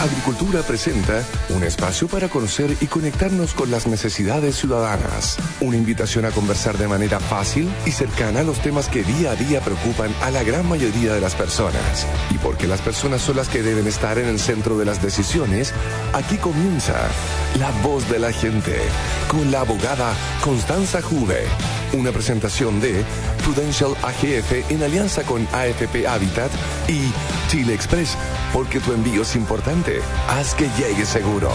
Agricultura presenta un espacio para conocer y conectarnos con las necesidades ciudadanas. Una invitación a conversar de manera fácil y cercana los temas que día a día preocupan a la gran mayoría de las personas. Y porque las personas son las que deben estar en el centro de las decisiones, aquí comienza La Voz de la Gente con la abogada Constanza Juve. Una presentación de Prudential AGF en alianza con AFP Habitat y Chile Express, porque tu envío es importante. Haz que llegue seguro.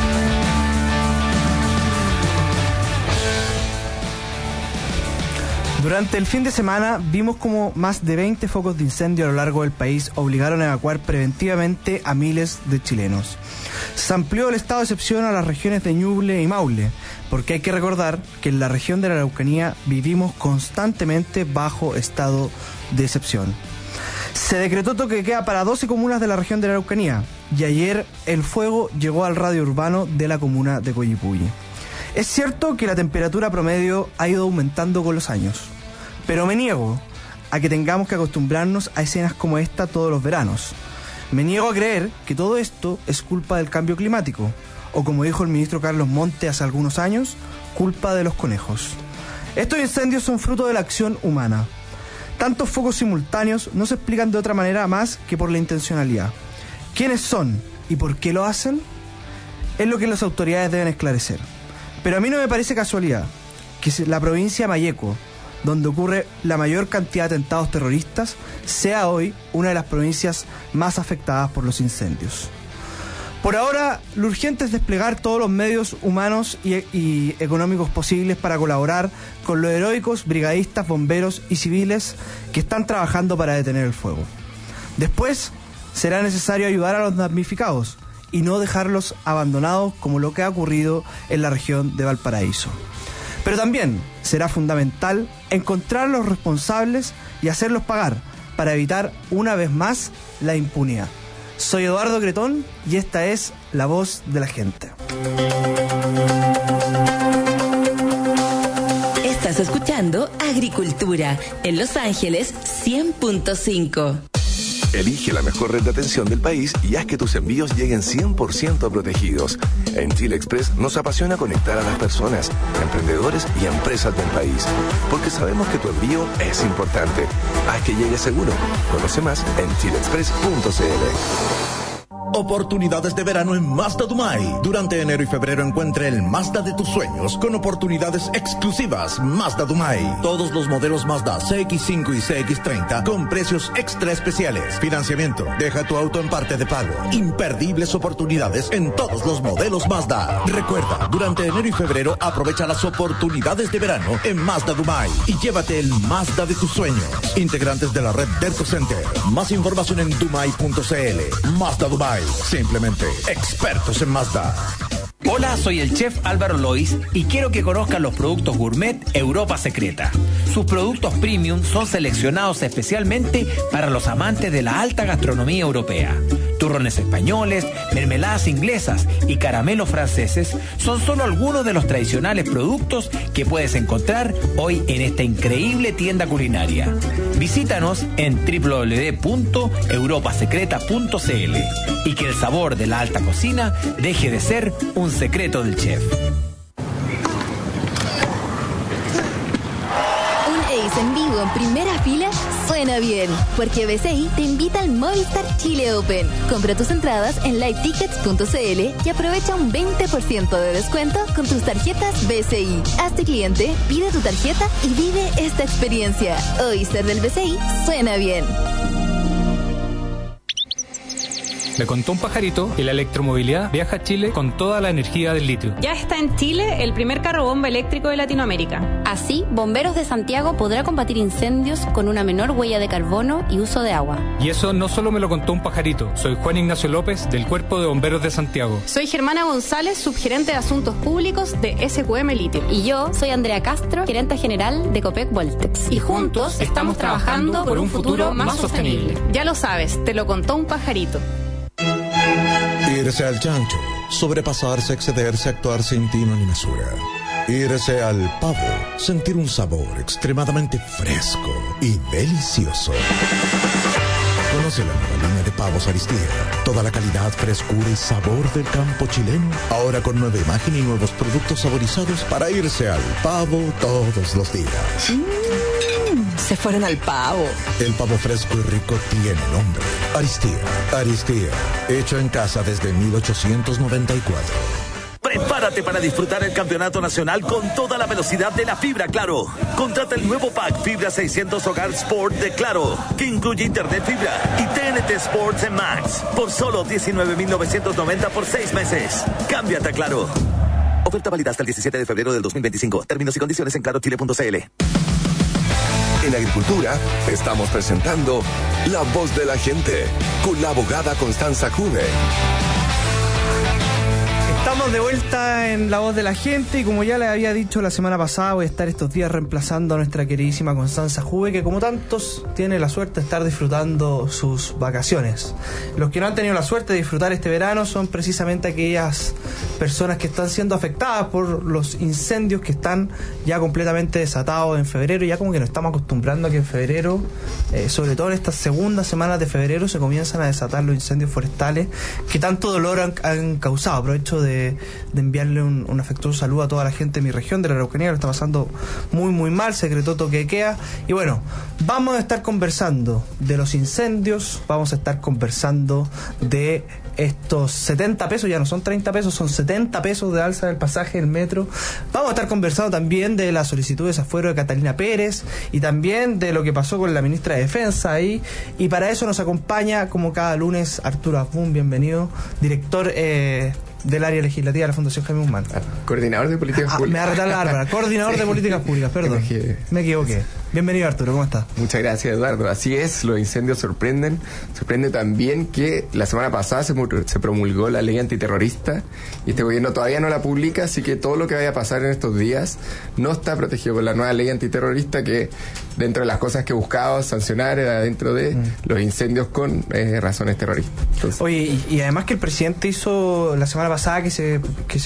Durante el fin de semana vimos como más de 20 focos de incendio a lo largo del país obligaron a evacuar preventivamente a miles de chilenos. Se amplió el estado de excepción a las regiones de Ñuble y Maule, porque hay que recordar que en la región de la Araucanía vivimos constantemente bajo estado de excepción. Se decretó toque de queda para 12 comunas de la región de la Araucanía y ayer el fuego llegó al radio urbano de la comuna de Coyipulli. Es cierto que la temperatura promedio ha ido aumentando con los años, pero me niego a que tengamos que acostumbrarnos a escenas como esta todos los veranos. Me niego a creer que todo esto es culpa del cambio climático, o como dijo el ministro Carlos Monte hace algunos años, culpa de los conejos. Estos incendios son fruto de la acción humana. Tantos focos simultáneos no se explican de otra manera más que por la intencionalidad. ¿Quiénes son y por qué lo hacen? Es lo que las autoridades deben esclarecer. Pero a mí no me parece casualidad que la provincia de Malleco, donde ocurre la mayor cantidad de atentados terroristas, sea hoy una de las provincias más afectadas por los incendios. Por ahora, lo urgente es desplegar todos los medios humanos y económicos posibles para colaborar con los heroicos brigadistas, bomberos y civiles que están trabajando para detener el fuego. Después, será necesario ayudar a los damnificados y no dejarlos abandonados como lo que ha ocurrido en la región de Valparaíso. Pero también será fundamental encontrar a los responsables y hacerlos pagar para evitar una vez más la impunidad. Soy Eduardo Cretón y esta es La Voz de la Gente. Estás escuchando Agricultura en Los Ángeles 100.5. Elige la mejor red de atención del país y haz que tus envíos lleguen 100% protegidos. En Chile Express nos apasiona conectar a las personas, emprendedores y empresas del país, porque sabemos que tu envío es importante. Haz que llegue seguro. Conoce más en chileexpress.cl. Oportunidades de verano en Mazda Dumay. Durante enero y febrero encuentre el Mazda de tus sueños con oportunidades exclusivas. Mazda Dumay. Todos los modelos Mazda CX5 y CX30 con precios extra especiales. Financiamiento. Deja tu auto en parte de pago. Imperdibles oportunidades en todos los modelos Mazda. Recuerda, durante enero y febrero aprovecha las oportunidades de verano en Mazda Dumay y llévate el Mazda de tus sueños. Integrantes de la red Derco Center. Más información en dumay.cl. Mazda Dumay. Simplemente expertos en Mazda. Hola, soy el chef Álvaro Lois y quiero que conozcan los productos gourmet Europa Secreta. Sus productos premium son seleccionados especialmente para los amantes de la alta gastronomía europea. Turrones españoles, mermeladas inglesas y caramelos franceses son solo algunos de los tradicionales productos que puedes encontrar hoy en esta increíble tienda culinaria. Visítanos en www.europasecreta.cl y que el sabor de la alta cocina deje de ser un secreto del chef. En vivo en primera fila suena bien, porque BCI te invita al Movistar Chile Open. Compra tus entradas en livetickets.cl y aprovecha un 20% de descuento con tus tarjetas BCI. Hazte cliente, pide tu tarjeta y vive esta experiencia. Hoy ser del BCI suena bien. Me contó un pajarito que la electromovilidad viaja a Chile con toda la energía del litio. Ya está en Chile el primer carro bomba eléctrico de Latinoamérica. Así, Bomberos de Santiago podrá combatir incendios con una menor huella de carbono y uso de agua. Y eso no solo me lo contó un pajarito. Soy Juan Ignacio López, del Cuerpo de Bomberos de Santiago. Soy Germana González, subgerente de Asuntos Públicos de SQM Litio. Y yo soy Andrea Castro, gerente general de Copec Voltex. Y juntos estamos trabajando por un futuro más sostenible. Ya lo sabes, te lo contó un pajarito. Irse al chancho, sobrepasarse, excederse, actuar sin tino ni mesura. Irse al pavo, sentir un sabor extremadamente fresco y delicioso. Conoce la nueva línea de pavos Aristía. Toda la calidad, frescura y sabor del campo chileno. Ahora con nueva imagen y nuevos productos saborizados para irse al pavo todos los días. Se fueron al pavo. El pavo fresco y rico tiene nombre. Aristía. Aristía. Hecho en casa desde 1894. Prepárate para disfrutar el campeonato nacional con toda la velocidad de la fibra Claro. Contrata el nuevo pack Fibra 600 Hogar Sport de Claro, que incluye Internet Fibra y TNT Sports en Max por solo $19,990 por 6 meses. Cámbiate a Claro. Oferta válida hasta el 17 de febrero del 2025. Términos y condiciones en clarochile.cl. En Agricultura estamos presentando La Voz de la Gente con la abogada Constanza Juve. Estamos de vuelta en La Voz de la Gente y como ya les había dicho la semana pasada, voy a estar estos días reemplazando a nuestra queridísima Constanza Juve, que como tantos tiene la suerte de estar disfrutando sus vacaciones. Los que no han tenido la suerte de disfrutar este verano son precisamente aquellas personas que están siendo afectadas por los incendios que están ya completamente desatados en febrero. Ya como que nos estamos acostumbrando a que en febrero, sobre todo en estas segundas semanas de febrero, se comienzan a desatar los incendios forestales que tanto dolor han causado. Aprovecho de enviarle un afectuoso saludo a toda la gente de mi región, de la Araucanía, que lo está pasando muy muy mal. Se decretó toque de queda y bueno, vamos a estar conversando de los incendios, vamos a estar conversando de estos 70 pesos, ya no son 30 pesos, son 70 pesos de alza del pasaje del metro. Vamos a estar conversando también de la solicitud de desafuero de Catalina Pérez y también de lo que pasó con la ministra de Defensa ahí, y para eso nos acompaña como cada lunes Arturo Asbun, bienvenido, director del área legislativa de la Fundación Jaime Guzmán. Coordinador de políticas públicas. Me agarré la Bárbara, coordinador de políticas públicas, perdón. Me equivoqué. Bienvenido, Arturo, ¿cómo estás? Muchas gracias, Eduardo. Así es, los incendios sorprenden. Sorprende también que la semana pasada se promulgó la ley antiterrorista y este gobierno todavía no la publica, así que todo lo que vaya a pasar en estos días no está protegido por la nueva ley antiterrorista, que dentro de las cosas que buscaba sancionar era dentro de los incendios con razones terroristas. Entonces, oye, y además que el presidente hizo la semana pasada que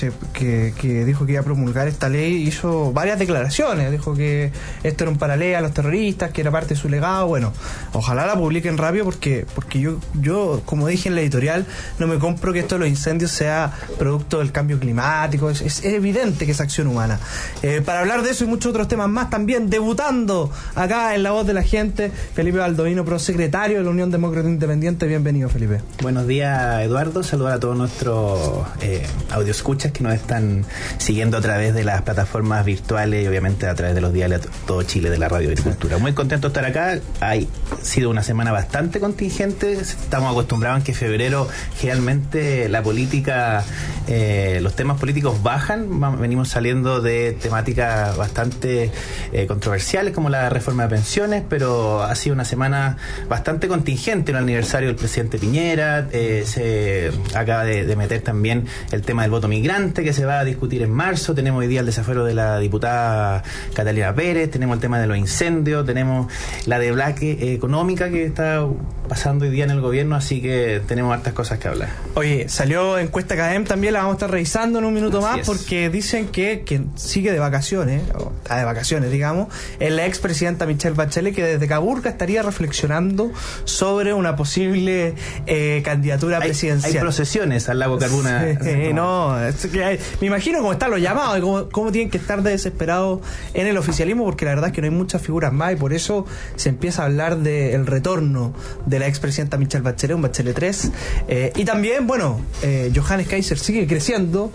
dijo que iba a promulgar esta ley, hizo varias declaraciones, dijo que esto era un paralelo a los terroristas, que era parte de su legado. Bueno, ojalá la publiquen rápido porque yo como dije en la editorial, no me compro que esto de los incendios sea producto del cambio climático. Es evidente que es acción humana. Para hablar de eso y muchos otros temas más, también debutando acá en La Voz de la Gente, Felipe Baldovino, prosecretario de la Unión Demócrata Independiente. Bienvenido, Felipe. Buenos días, Eduardo. Saludar a todos nuestros audioescuchas que nos están siguiendo a través de las plataformas virtuales y obviamente a través de los diales todo Chile de la Radio Agricultura. Muy contento de estar acá. Ha sido una semana bastante contingente. Estamos acostumbrados en que en febrero generalmente la política, los temas políticos bajan. Venimos saliendo de temáticas bastante controversiales como la reforma de pensiones, pero ha sido una semana bastante contingente. En el aniversario del presidente Piñera, se acaba de meter también el tema del voto migrante que se va a discutir en marzo. Tenemos hoy día el desafuero de la diputada Catalina Pérez, tenemos el tema de los incendios, tenemos la deblaque económica que está pasando hoy día en el gobierno, así que tenemos hartas cosas que hablar. Oye, salió encuesta CADEM, también la vamos a estar revisando en un minuto así más, es. Porque dicen que quien sigue de vacaciones, o está de vacaciones, digamos, es la expresidenta Michelle Bachelet, que desde Caburca estaría reflexionando sobre una posible candidatura presidencial. Hay procesiones al lago Carbuna. Sí, no, me imagino cómo están los llamados y cómo tienen que estar de desesperados en el oficialismo, porque la verdad es que no hay muchas figuras más y por eso se empieza a hablar del retorno de la expresidenta Michelle Bachelet, un Bachelet 3. Y también, bueno, Johannes Kaiser sigue creciendo.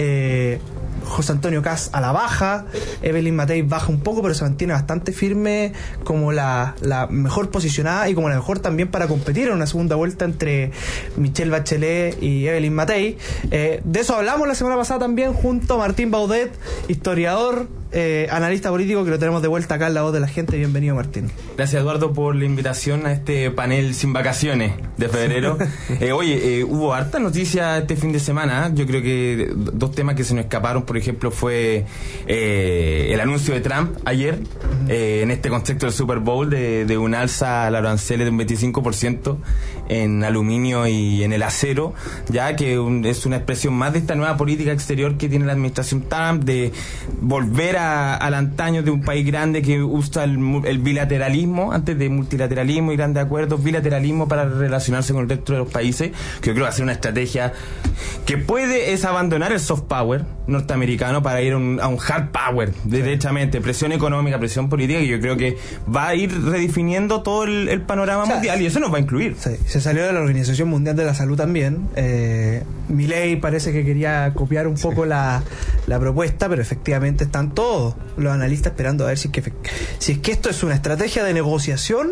José Antonio Kast a la baja, Evelyn Matei baja un poco, pero se mantiene bastante firme como la mejor posicionada y como la mejor también para competir en una segunda vuelta entre Michelle Bachelet y Evelyn Matei. De eso hablamos la semana pasada también junto a Martín Baudet, historiador, analista político, que lo tenemos de vuelta acá en La Voz de la Gente. Bienvenido, Martín. Gracias, Eduardo, por la invitación a este panel sin vacaciones de febrero. Oye, hubo harta noticia este fin de semana. Yo creo que dos temas que se nos escaparon, por ejemplo, fue el anuncio de Trump ayer, en este contexto del Super Bowl, de un alza a la arancel de un 25% en aluminio y en el acero, ya que es una expresión más de esta nueva política exterior que tiene la administración Trump de volver al antaño de un país grande que usa el bilateralismo antes de multilateralismo y grandes acuerdos, bilateralismo para relacionarse con el resto de los países, que yo creo que va a ser una estrategia que puede es abandonar el soft power norteamericano para ir a un hard power, derechamente, presión económica, presión política, y yo creo que va a ir redefiniendo todo el panorama mundial, y eso nos va a incluir. Sí, se salió de la Organización Mundial de la Salud también. Milei parece que quería copiar un poco la propuesta, pero efectivamente están todos los analistas esperando a ver si es que esto es una estrategia de negociación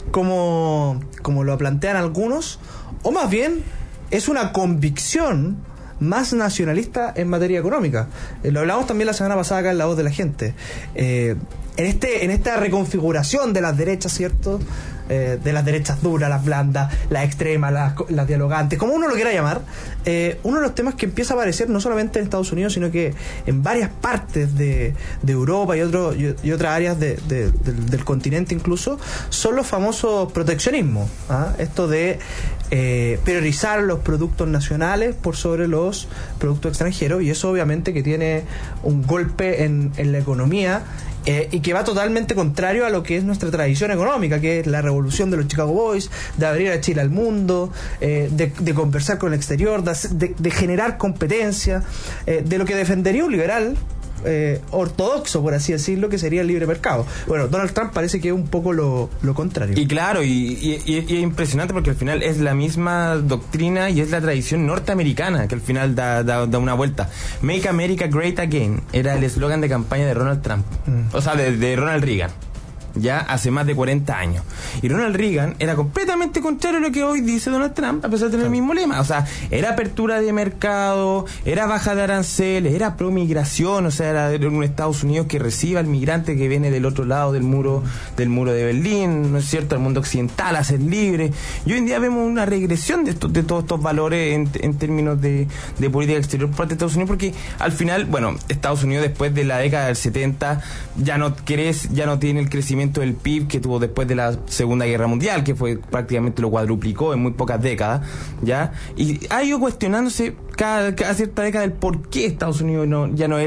como lo plantean algunos, o más bien es una convicción más nacionalista en materia económica. Lo hablamos también la semana pasada acá en La Voz de la Gente. En esta reconfiguración de las derechas, ¿cierto? De las derechas duras, las blandas, las extremas, las dialogantes, como uno lo quiera llamar, uno de los temas que empieza a aparecer no solamente en Estados Unidos, sino que en varias partes de Europa y otras áreas del continente incluso, son los famosos proteccionismos, esto de priorizar los productos nacionales por sobre los productos extranjeros, y eso obviamente que tiene un golpe en la economía, y que va totalmente contrario a lo que es nuestra tradición económica, que es la revolución de los Chicago Boys, de abrir a Chile al mundo, de conversar con el exterior, de generar competencia, de lo que defendería un liberal ortodoxo, por así decirlo, que sería el libre mercado. Bueno, Donald Trump parece que es un poco lo contrario. Y claro, y es impresionante porque al final es la misma doctrina y es la tradición norteamericana que al final da una vuelta. Make America Great Again era el eslogan de campaña de Donald Trump, o sea, de Ronald Reagan, ya hace más de 40 años. Y Ronald Reagan era completamente contrario a lo que hoy dice Donald Trump, a pesar de tener el mismo lema. O sea, era apertura de mercado, era baja de aranceles, era promigración, o sea, era un Estados Unidos que reciba al migrante que viene del otro lado del muro de Berlín, ¿no es cierto?, al mundo occidental, a ser libre. Y hoy en día vemos una regresión de todos estos valores en términos de política exterior por parte de Estados Unidos, porque al final, bueno, Estados Unidos después de la década del 70 ya no tiene el crecimiento del PIB que tuvo después de la Segunda Guerra Mundial, que fue prácticamente lo cuadruplicó en muy pocas décadas, ¿ya? Y ha ido cuestionándose cada cierta década el por qué Estados Unidos no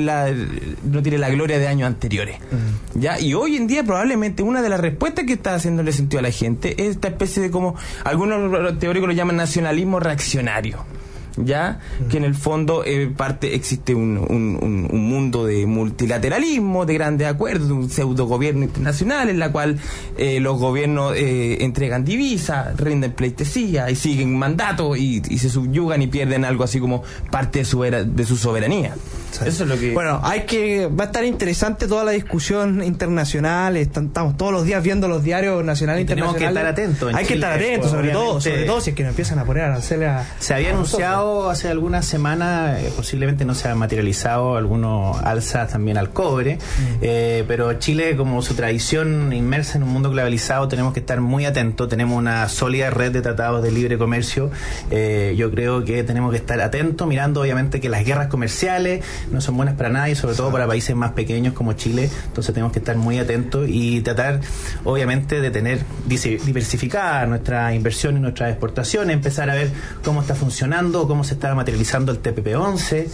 tiene la gloria de años anteriores, ¿ya? Y hoy en día probablemente una de las respuestas que está haciéndole sentido a la gente es esta especie de, como algunos teóricos lo llaman, nacionalismo reaccionario, ya, que en el fondo existe un mundo de multilateralismo, de grandes acuerdos, de un pseudo gobierno internacional en la cual los gobiernos entregan divisas, rinden pleitesía y siguen mandato y se subyugan y pierden algo así como parte de su soberanía. Eso es lo que... Bueno, va a estar interesante toda la discusión internacional. Estamos todos los días viendo los diarios nacionales e internacionales. Tenemos que estar atentos. Hay que estar atentos, sobre todo si es que nos empiezan a poner aranceles se había anunciado hace algunas semanas, posiblemente no se ha materializado algunos alzas también al cobre, pero Chile, como su tradición inmersa en un mundo globalizado, tenemos que estar muy atentos. Tenemos una sólida red de tratados de libre comercio. Yo creo que tenemos que estar atentos, mirando obviamente que las guerras comerciales no son buenas para nadie, sobre todo para países más pequeños como Chile. Entonces tenemos que estar muy atentos y tratar obviamente de diversificar nuestra inversión y nuestras exportaciones, empezar a ver cómo está funcionando, cómo se está materializando el TPP-11.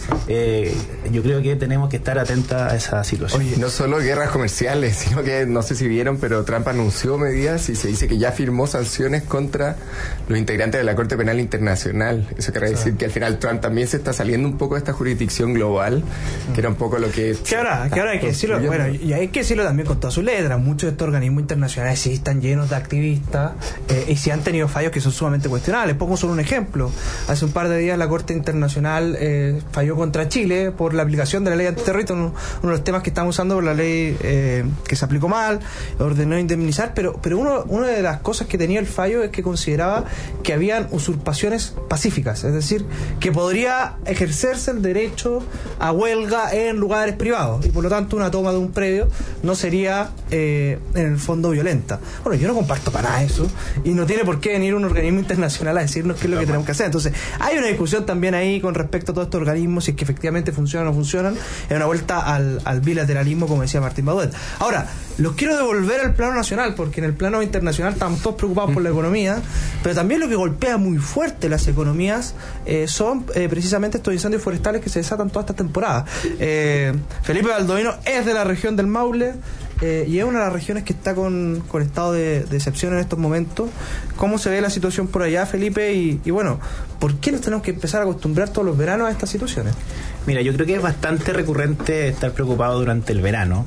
Yo creo que tenemos que estar atentos a esa situación. Oye, no solo guerras comerciales, sino que, no sé si vieron, pero Trump anunció medidas y se dice que ya firmó sanciones contra los integrantes de la Corte Penal Internacional. Eso quiere decir que al final Trump también se está saliendo un poco de esta jurisdicción global, que era un poco lo que... Que ahora hay que decirlo, bueno, y hay que decirlo también con todas sus letras. Muchos de estos organismos internacionales sí están llenos de activistas y sí han tenido fallos que son sumamente cuestionables. Pongo solo un ejemplo. Hace un par de días la Corte Internacional falló contra Chile por la aplicación de la ley antiterrorista, uno de los temas que estamos usando por la ley que se aplicó mal, ordenó indemnizar, pero una de las cosas que tenía el fallo es que consideraba que habían usurpaciones pacíficas, es decir, que podría ejercerse el derecho a huelga en lugares privados y por lo tanto una toma de un predio no sería en el fondo violenta. Bueno, yo no comparto para nada eso y no tiene por qué venir un organismo internacional a decirnos qué es lo que tenemos que hacer. Entonces hay una discusión también ahí con respecto a todos estos organismos, si es que efectivamente funcionan o no funcionan, en una vuelta al bilateralismo, como decía Martín Baudet. Ahora, los quiero devolver al plano nacional, porque en el plano internacional estamos todos preocupados por la economía, pero también lo que golpea muy fuerte las economías son precisamente estos incendios forestales que se desatan toda esta temporada. Felipe Baldoino es de la región del Maule, y es una de las regiones que está con estado de excepción en estos momentos. ¿Cómo se ve la situación por allá, Felipe? Y bueno, ¿por qué nos tenemos que empezar a acostumbrar todos los veranos a estas situaciones? Mira, yo creo que es bastante recurrente estar preocupado durante el verano.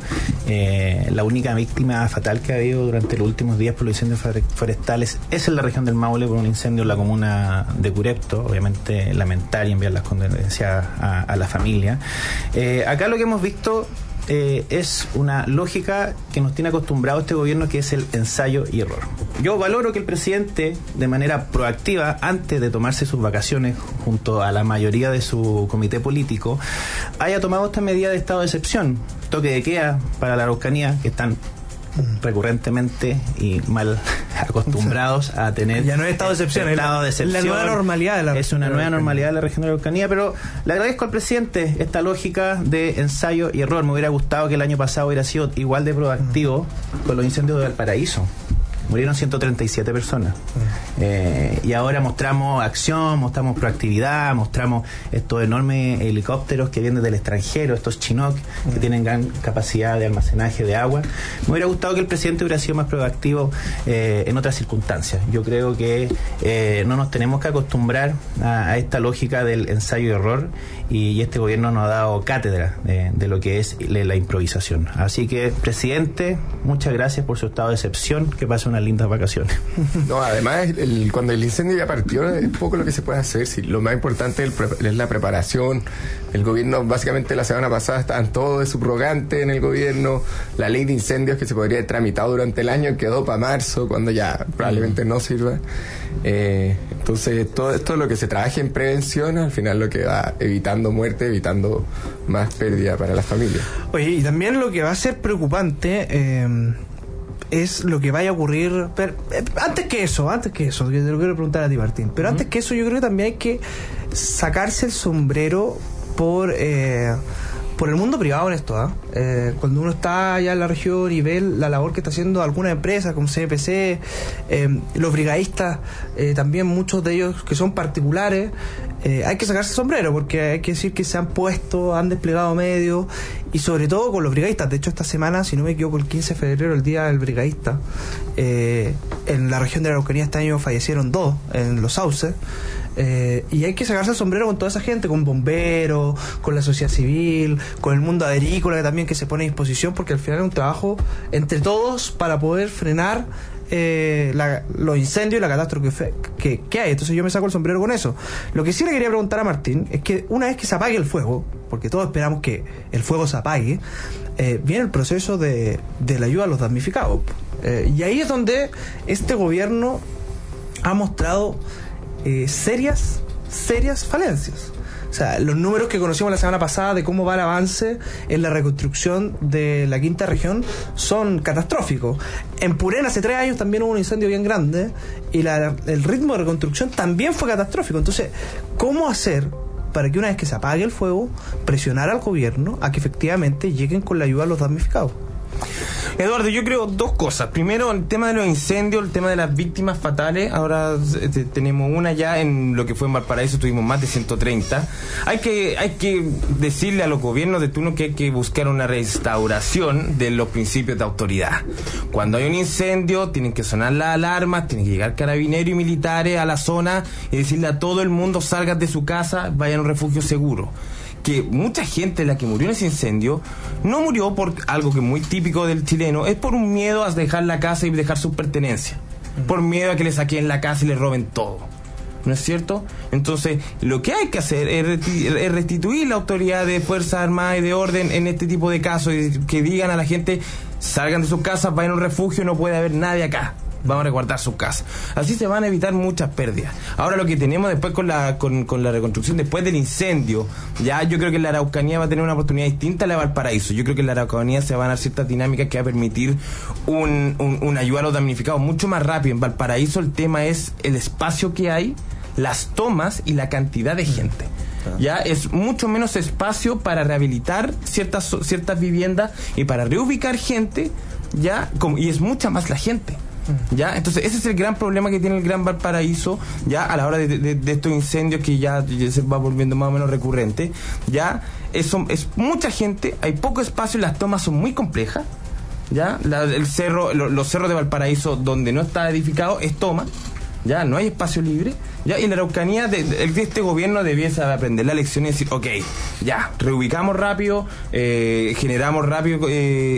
La única víctima fatal que ha habido durante los últimos días por los incendios forestales es en la región del Maule por un incendio en la comuna de Curepto. Obviamente lamentar y enviar las condolencias a la familia. Acá lo que hemos visto es una lógica que nos tiene acostumbrado este gobierno, que es el ensayo y error. Yo valoro que el presidente, de manera proactiva, antes de tomarse sus vacaciones junto a la mayoría de su comité político, haya tomado esta medida de estado de excepción, toque de queda para la Araucanía, que están recurrentemente y mal acostumbrados a tener. Ya no es estado de excepción, es la nueva normalidad de la región. Es una nueva normalidad de la región de la Araucanía, pero le agradezco al presidente esta lógica de ensayo y error. Me hubiera gustado que el año pasado hubiera sido igual de proactivo con los incendios de Valparaíso. Murieron 137 personas. Y ahora mostramos acción, mostramos proactividad, mostramos estos enormes helicópteros que vienen del extranjero, estos Chinook, que tienen gran capacidad de almacenaje de agua. Me hubiera gustado que el presidente hubiera sido más proactivo en otras circunstancias. Yo creo que no nos tenemos que acostumbrar a esta lógica del ensayo y error, y este gobierno nos ha dado cátedra de lo que es la improvisación. Así que, presidente, muchas gracias por su estado de excepción, que pase unas lindas vacaciones. No, además, cuando el incendio ya partió, es poco lo que se puede hacer. Sí, lo más importante es la preparación. El gobierno, básicamente la semana pasada, estaban todos de subrogante en el gobierno. La ley de incendios, que se podría haber tramitado durante el año, quedó para marzo, cuando ya probablemente no sirva. Entonces, todo esto, lo que se trabaje en prevención, al final lo que va evitando muerte, evitando más pérdida para las familias. Oye, y también lo que va a ser preocupante es lo que vaya a ocurrir. Pero, antes que eso, que te lo quiero preguntar a ti, Martín, pero antes que eso, yo creo que también hay que sacarse el sombrero por el mundo privado en esto, cuando uno está allá en la región y ve la labor que está haciendo algunas empresas como CNPC, los brigadistas, también muchos de ellos que son particulares, hay que sacarse el sombrero, porque hay que decir que se han puesto, han desplegado medios, y sobre todo con los brigadistas. De hecho, esta semana, si no me equivoco, el 15 de febrero, el día del brigadista, en la región de la Araucanía este año fallecieron 2 en Los Sauces. Y hay que sacarse el sombrero con toda esa gente, con bomberos, con la sociedad civil, con el mundo agrícola también, que se pone a disposición, porque al final es un trabajo entre todos para poder frenar los incendios y la catástrofe que hay. Entonces yo me saco el sombrero con eso. Lo que sí le quería preguntar a Martín es que una vez que se apague el fuego, porque todos esperamos que el fuego se apague, viene el proceso de la ayuda a los damnificados, y ahí es donde este gobierno ha mostrado serias falencias. O sea, los números que conocimos la semana pasada de cómo va el avance en la reconstrucción de la quinta región son catastróficos. En Purén hace 3 años también hubo un incendio bien grande y el ritmo de reconstrucción también fue catastrófico. Entonces, ¿cómo hacer para que una vez que se apague el fuego, presionar al gobierno a que efectivamente lleguen con la ayuda a los damnificados? Eduardo, yo creo 2 cosas. Primero, el tema de los incendios, el tema de las víctimas fatales. Ahora tenemos una ya, en lo que fue en Valparaíso tuvimos más de 130. Hay que decirle a los gobiernos de turno que hay que buscar una restauración de los principios de autoridad. Cuando hay un incendio, tienen que sonar las alarmas, tienen que llegar carabineros y militares a la zona y decirle a todo el mundo: salgan de su casa, vayan a un refugio seguro. Que mucha gente, la que murió en ese incendio, no murió por algo que es muy típico del chileno, es por un miedo a dejar la casa y dejar sus pertenencias, por miedo a que le saquen la casa y le roben todo, ¿no es cierto? Entonces, lo que hay que hacer es restituir la autoridad de Fuerzas Armadas y de orden en este tipo de casos, y que digan a la gente: salgan de sus casas, vayan a un refugio, no puede haber nadie acá, vamos a resguardar sus casas. Así se van a evitar muchas pérdidas. Ahora, lo que tenemos después con la reconstrucción después del incendio, ya yo creo que la Araucanía va a tener una oportunidad distinta a la de Valparaíso. Yo creo que en la Araucanía se van a dar ciertas dinámicas que va a permitir una ayuda a los damnificados mucho más rápido. En Valparaíso el tema es el espacio que hay, las tomas y la cantidad de gente. Ya es mucho menos espacio para rehabilitar ciertas viviendas y para reubicar gente. ya, y es mucha más la gente. ¿Ya? Entonces ese es el gran problema que tiene el Gran Valparaíso ya a la hora de estos incendios que ya se va volviendo más o menos recurrente. Ya es mucha gente, hay poco espacio y las tomas son muy complejas. ¿Ya? Los cerros de Valparaíso donde no está edificado es toma. Ya no hay espacio libre, ya, y la Araucanía de este gobierno debiese aprender la lección y decir, ok, ya, reubicamos rápido, generamos rápido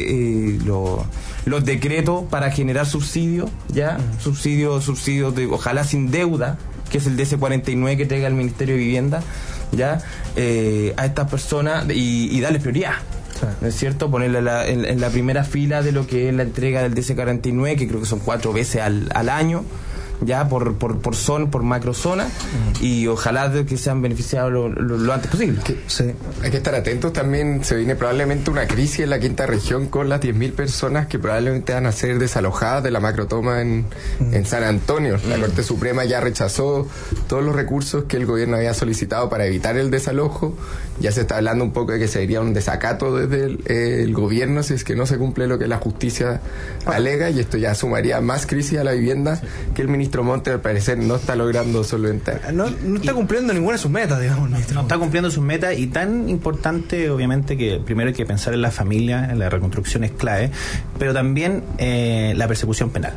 los decretos para generar subsidios, ya, subsidios ojalá sin deuda, que es el DC-49 que traiga el Ministerio de Vivienda, ya, a estas personas y darles prioridad. ¿No es cierto? Ponerla en la primera fila de lo que es la entrega del DC-49, que creo que son 4 veces al año, ya por macrozona, y ojalá que sean beneficiados lo antes posible. Sí. Hay que estar atentos también. Se viene probablemente una crisis en la quinta región con las 10.000 personas que probablemente van a ser desalojadas de la macrotoma en San Antonio. La Corte Suprema ya rechazó todos los recursos que el gobierno había solicitado para evitar el desalojo. Ya se está hablando un poco de que sería un desacato desde el gobierno si es que no se cumple lo que la justicia alega, y esto ya sumaría más crisis a la vivienda que el ministro Montes al parecer no está logrando solventar. No está cumpliendo ninguna de sus metas, digamos. No está cumpliendo sus metas, y tan importante obviamente que primero hay que pensar en la familia, en la reconstrucción es clave, pero también la persecución penal.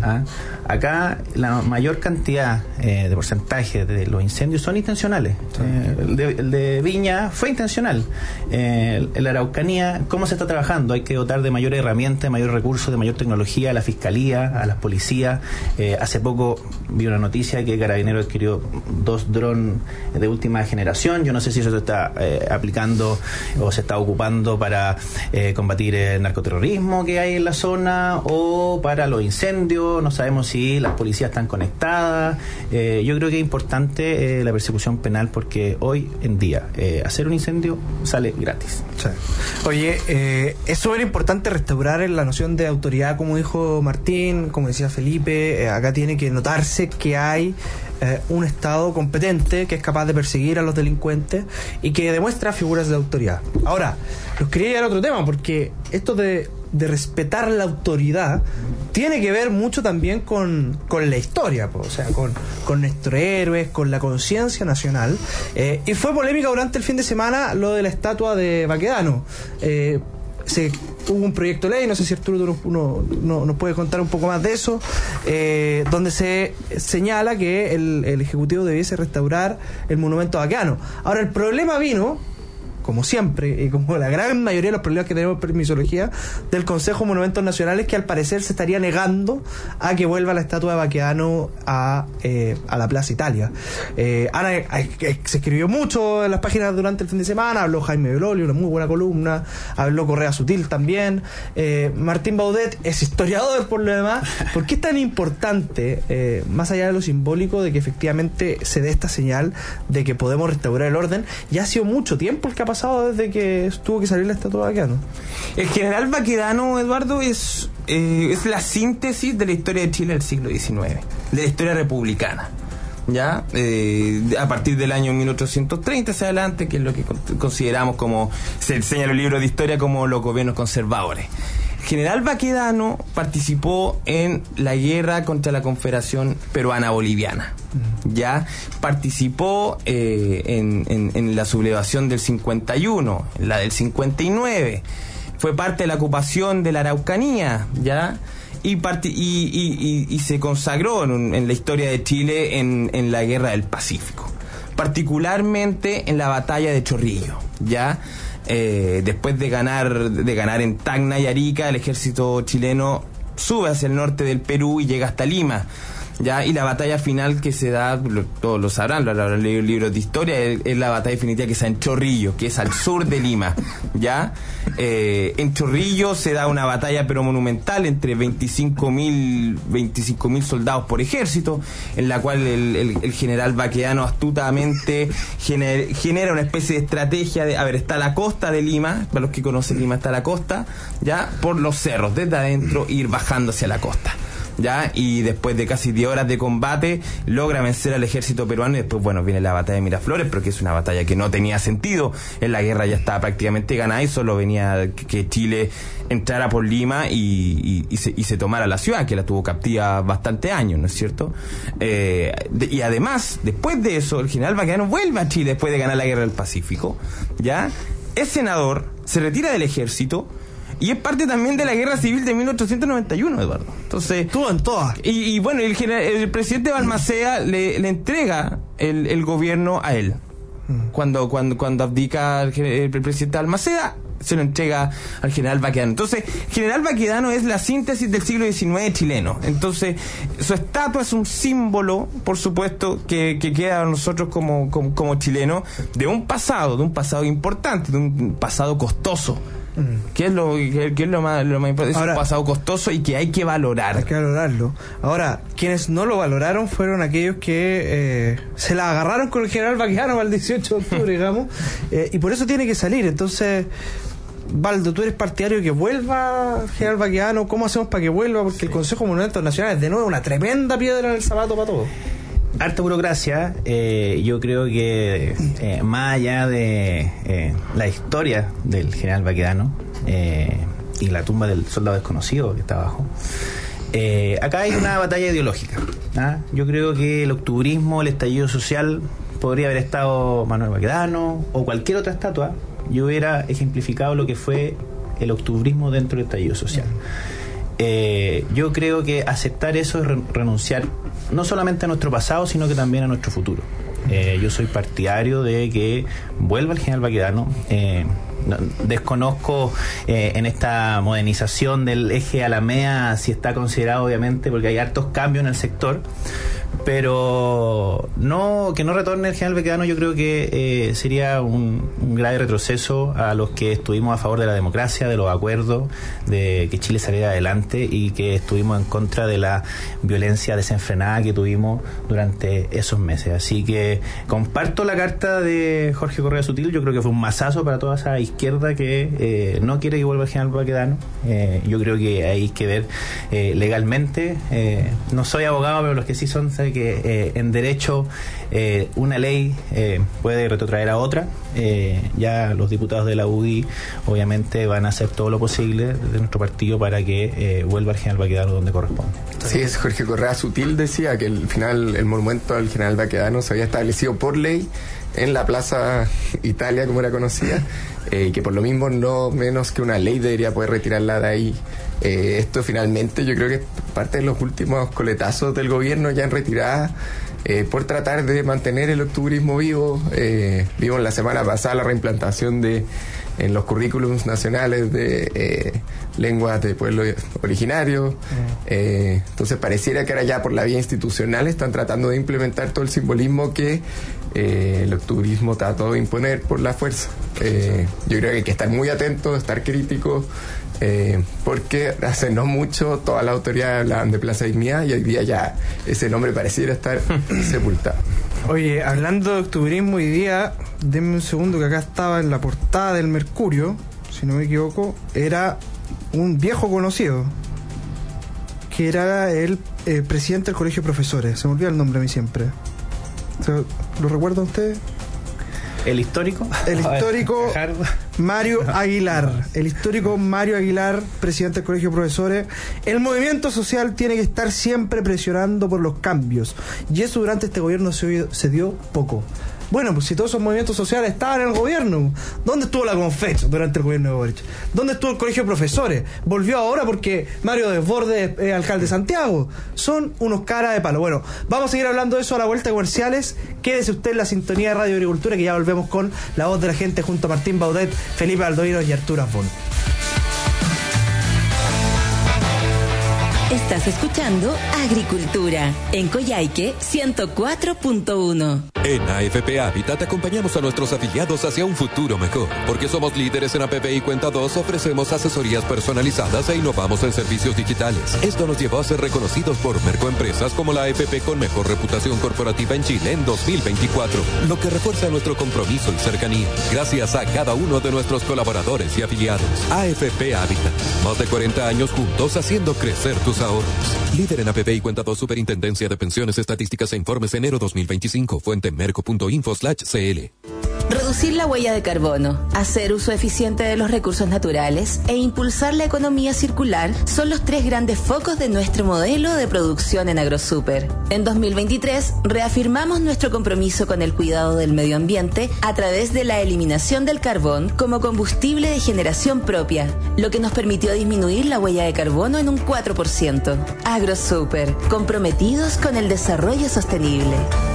Acá la mayor cantidad de porcentaje de los incendios son intencionales. El de Viña fue intencional. En la Araucanía, ¿cómo se está trabajando? Hay que dotar de mayores herramientas, de mayores recursos, de mayor tecnología a la fiscalía, a las policías. Hace poco vi una noticia que Carabineros adquirió 2 drones de última generación. Yo no sé si eso se está aplicando o se está ocupando para combatir el narcoterrorismo que hay en la zona o para los incendios. No sabemos si las policías están conectadas. Yo creo que es importante la persecución penal, porque hoy en día hacer un incendio sale gratis. Sí. Oye, es súper importante restaurar la noción de autoridad, como dijo Martín, como decía Felipe. Acá tiene que notarse que hay un Estado competente que es capaz de perseguir a los delincuentes y que demuestra figuras de autoridad. Ahora, los quería llevar a otro tema, porque esto de respetar la autoridad tiene que ver mucho también con la historia, o sea, con nuestros héroes, con la conciencia nacional, y fue polémica durante el fin de semana lo de la estatua de Baquedano. Hubo un proyecto de ley, no sé si Arturo nos puede contar un poco más de eso, donde se señala que el Ejecutivo debiese restaurar el monumento a Baquedano. Ahora, el problema vino, como siempre, y como la gran mayoría de los problemas que tenemos en permisología, del Consejo de Monumentos Nacionales, que al parecer se estaría negando a que vuelva la estatua de Baquedano a la Plaza Italia. Se escribió mucho en las páginas durante el fin de semana, habló Jaime Belolio, una muy buena columna, habló Correa Sutil también, Martín Baudet es historiador por lo demás. ¿Por qué es tan importante, más allá de lo simbólico, de que efectivamente se dé esta señal de que podemos restaurar el orden? Ya ha sido mucho tiempo el que ha pasado desde que tuvo que salir la estatua de Baquedano. El general Baquedano, Eduardo, es la síntesis de la historia de Chile del siglo XIX, de la historia republicana. ¿Ya? A partir del año 1830 hacia adelante, que es lo que consideramos como, se enseña en los libros de historia, como los gobiernos conservadores. General Baquedano participó en la guerra contra la Confederación Peruana-Boliviana. Ya participó en la sublevación del 51, en la del 59. Fue parte de la ocupación de la Araucanía, ya. Y se consagró en la historia de Chile en la Guerra del Pacífico, particularmente en la batalla de Chorrillo, ya. Después de ganar en Tacna y Arica, el ejército chileno sube hacia el norte del Perú y llega hasta Lima, ¿ya? Y la batalla final que se da, todos lo sabrán, lo habrán leído libros de historia, es la batalla definitiva que se da en Chorrillo, que es al sur de Lima, ¿ya? En Chorrillo se da una batalla pero monumental entre 25.000 soldados por ejército, en la cual el general Baquedano astutamente genera una especie de estrategia de, está la costa de Lima, para los que conocen Lima está la costa, ya, por los cerros, desde adentro ir bajando hacia la costa. ¿ya? Y después de casi 10 horas de combate logra vencer al ejército peruano, y después, bueno, viene la batalla de Miraflores, pero que es una batalla que no tenía sentido. En la guerra ya estaba prácticamente ganada y solo venía que Chile entrara por Lima y se tomara la ciudad, que la tuvo captiva bastante años, ¿no es cierto? Y además, después de eso, el general Baquedano vuelve a Chile después de ganar la guerra del Pacífico, ¿ya? Es senador, se retira del ejército y es parte también de la guerra civil de 1891, Eduardo. Entonces, estuvo en todas. Y bueno, el presidente Balmaceda le entrega el gobierno a él. Cuando abdica el presidente Balmaceda, se lo entrega al general Baquedano. Entonces, general Baquedano es la síntesis del siglo XIX chileno. Entonces, su estatua es un símbolo, por supuesto, que queda a nosotros como chilenos, de un pasado importante, de un pasado costoso. ¿Qué es lo más importante? Es un pasado costoso y que hay que valorar. Hay que valorarlo. Ahora, quienes no lo valoraron fueron aquellos que se la agarraron con el general Baquedano al 18 de octubre, digamos, y por eso tiene que salir. Entonces, Baldo, ¿tú eres partidario de que vuelva general Baquedano? ¿Cómo hacemos para que vuelva? Porque el Consejo de Monumentos Nacionales es de nuevo una tremenda piedra en el zapato para todos. Harta burocracia. Yo creo que más allá de la historia del general Baquedano y la tumba del soldado desconocido que está abajo, acá hay una batalla ideológica, ¿ah? Yo creo que el octubrismo, el estallido social, podría haber estado Manuel Baquedano o cualquier otra estatua, yo hubiera ejemplificado lo que fue el octubrismo dentro del estallido social. Yo creo que aceptar eso es renunciar no solamente a nuestro pasado, sino que también a nuestro futuro. Yo soy partidario de que vuelva el general Baquedano. Desconozco en esta modernización del eje Alameda si está considerado, obviamente, porque hay hartos cambios en el sector, pero que no retorne el general Baquedano, yo creo que sería un grave retroceso a los que estuvimos a favor de la democracia, de los acuerdos, de que Chile saliera adelante, y que estuvimos en contra de la violencia desenfrenada que tuvimos durante esos meses. Así que comparto la carta de Jorge Correa Sutil. Yo creo que fue un mazazo para toda esa izquierda que no quiere que vuelva el general Baquedano. Yo creo que hay que ver legalmente. No soy abogado, pero los que sí son, saben que en derecho una ley puede retrotraer a otra. Ya los diputados de la UDI obviamente van a hacer todo lo posible de nuestro partido para que vuelva el general Baquedano donde corresponde. Sí, es Jorge Correa Sutil decía que al final el monumento al general Baquedano se había establecido por ley en la Plaza Italia, como era conocida, que por lo mismo no menos que una ley debería poder retirarla de ahí. Esto finalmente yo creo que es parte de los últimos coletazos del gobierno ya en retirada, por tratar de mantener el octubrismo vivo. Vimos la semana pasada la reimplantación en los currículums nacionales de lenguas de pueblos originarios. Entonces pareciera que ahora ya por la vía institucional están tratando de implementar todo el simbolismo que el octubrismo trató de imponer por la fuerza. Yo creo que hay que estar muy atentos, estar críticos, porque hace no mucho todas las autoridades hablaban de Plaza Dignidad y hoy día ya ese nombre pareciera estar sepultado. Oye, hablando de octubrismo, hoy día, denme un segundo, que acá estaba en la portada del Mercurio, si no me equivoco, era un viejo conocido, que era el presidente del Colegio de Profesores. Se me olvida el nombre a mí siempre. ¿Lo recuerdan ustedes? ¿El histórico? El histórico Mario Aguilar. El histórico Mario Aguilar, presidente del Colegio de Profesores. El movimiento social tiene que estar siempre presionando por los cambios. Y eso durante este gobierno se dio poco. Bueno, pues si todos esos movimientos sociales estaban en el gobierno, ¿dónde estuvo la Confecho durante el gobierno de Boric? ¿Dónde estuvo el Colegio de Profesores? Volvió ahora porque Mario Desbordes es alcalde de Santiago. Son unos caras de palo. Bueno, vamos a seguir hablando de eso a la vuelta de comerciales. Quédese usted en la sintonía de Radio Agricultura, que ya volvemos con La Voz de la Gente junto a Martín Baudet, Felipe Aldoiro y Arturo Afón. Estás escuchando Agricultura en Coyhaique 104.1. En AFP Habitat acompañamos a nuestros afiliados hacia un futuro mejor. Porque somos líderes en APP y Cuenta 2, ofrecemos asesorías personalizadas e innovamos en servicios digitales. Esto nos llevó a ser reconocidos por Mercoempresas como la AFP con mejor reputación corporativa en Chile en 2024, lo que refuerza nuestro compromiso y cercanía. Gracias a cada uno de nuestros colaboradores y afiliados. AFP Habitat. Más de 40 años juntos haciendo crecer tus ahorros. Líder en APP y Cuenta 2, Superintendencia de Pensiones, Estadísticas e Informes, enero 2025. Fuente merco.info/cl. Reducir la huella de carbono, hacer uso eficiente de los recursos naturales e impulsar la economía circular son los 3 grandes focos de nuestro modelo de producción en AgroSuper. En 2023 reafirmamos nuestro compromiso con el cuidado del medio ambiente a través de la eliminación del carbón como combustible de generación propia, lo que nos permitió disminuir la huella de carbono en un 4%. AgroSuper, comprometidos con el desarrollo sostenible.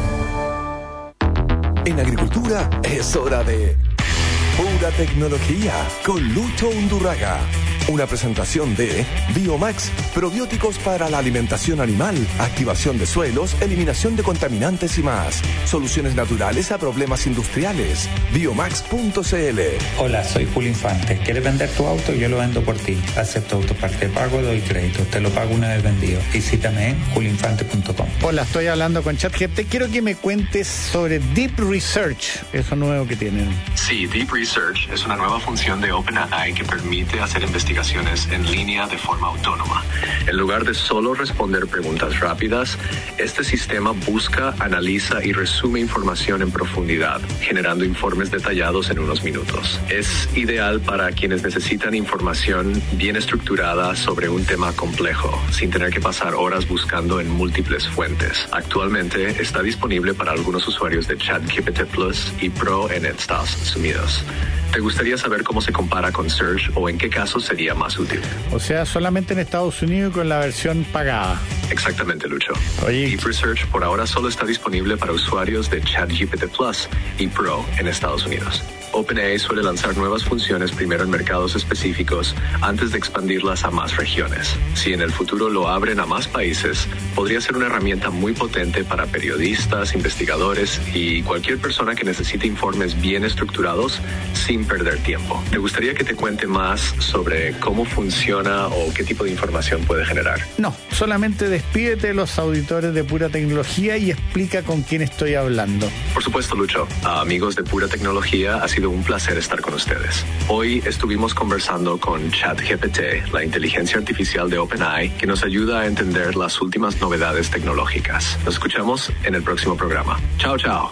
En agricultura es hora de Pura Tecnología con Lucho Undurraga. Una presentación de Biomax, probióticos para la alimentación animal, activación de suelos, eliminación de contaminantes y más. Soluciones naturales a problemas industriales. Biomax.cl. Hola, soy Julio Infante. ¿Quieres vender tu auto? Yo lo vendo por ti. Acepto autoparte de pago, doy crédito. Te lo pago una vez vendido. Visítame en julioinfante.com. Hola, estoy hablando con ChatGPT. Quiero que me cuentes sobre Deep Research, eso nuevo que tienen. Sí, Deep Research es una nueva función de OpenAI que permite hacer investigaciones en línea de forma autónoma. En lugar de solo responder preguntas rápidas, este sistema busca, analiza y resume información en profundidad, generando informes detallados en unos minutos. Es ideal para quienes necesitan información bien estructurada sobre un tema complejo, sin tener que pasar horas buscando en múltiples fuentes. Actualmente está disponible para algunos usuarios de ChatGPT Plus y Pro en Estados Unidos. ¿Te gustaría saber cómo se compara con Search o en qué casos sería más útil? O sea, solamente en Estados Unidos con la versión pagada. Exactamente, Lucho. Oye. Deep Research por ahora solo está disponible para usuarios de ChatGPT Plus y Pro en Estados Unidos. OpenAI suele lanzar nuevas funciones primero en mercados específicos antes de expandirlas a más regiones. Si en el futuro lo abren a más países, podría ser una herramienta muy potente para periodistas, investigadores y cualquier persona que necesite informes bien estructurados sin perder tiempo. ¿Te gustaría que te cuente más sobre cómo funciona o qué tipo de información puede generar? No, solamente despídete de los auditores de Pura Tecnología y explica con quién estoy hablando. Por supuesto, Lucho. Amigos de Pura Tecnología, ha sido un placer estar con ustedes. Hoy estuvimos conversando con ChatGPT, la inteligencia artificial de OpenAI, que nos ayuda a entender las últimas novedades tecnológicas. Nos escuchamos en el próximo programa. Chao, chao.